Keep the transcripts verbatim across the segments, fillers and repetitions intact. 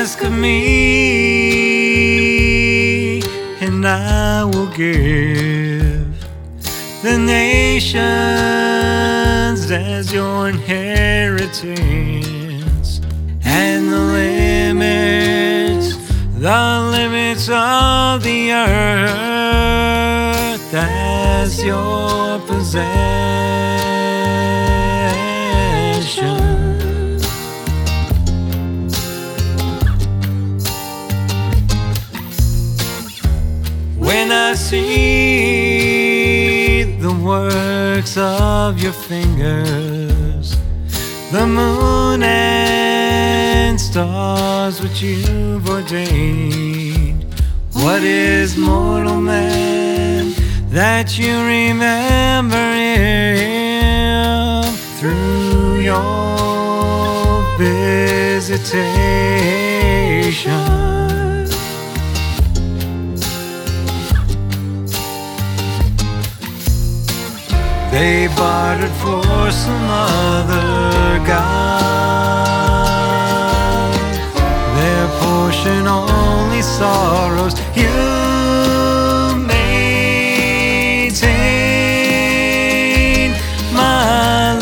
ask of me, and I will give the nations as your inheritance, and the limits, the limits of the earth as your possession. When I see the works of your fingers, the moon and stars which you've ordained, what is mortal man that you remember him through your visitation? They bartered for some other god, their portion only sorrows. You maintain my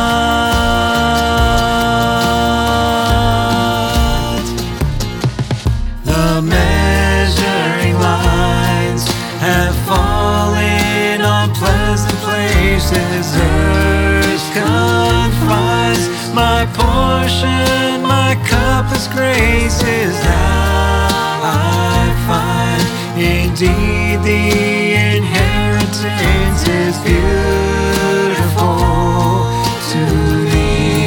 lot. The measuring lines have fallen on pleasant places. Earth confines my portion, my cup is graces. Now I find indeed the inheritance is beautiful to me.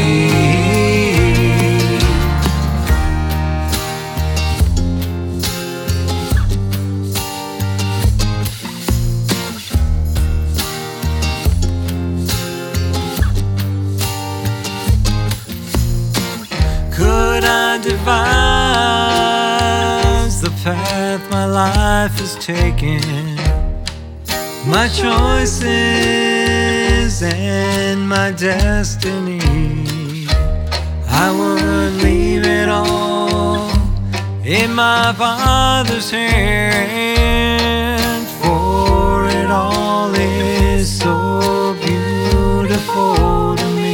Could I devise the path my life has taken, my choices and my destiny, I would leave it all in my Father's hand, for it all is so beautiful to me.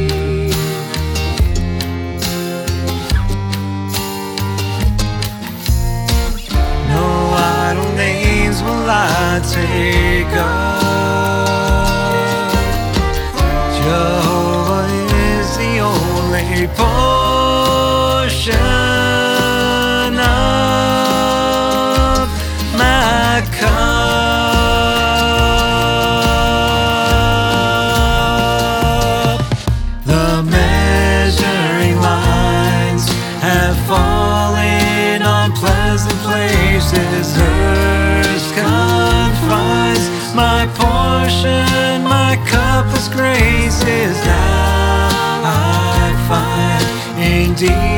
Will I take up? Jehovah is the only portion of my cup. The measuring lines have fallen on pleasant places. Confines my portion, my cup is graces. Now I find indeed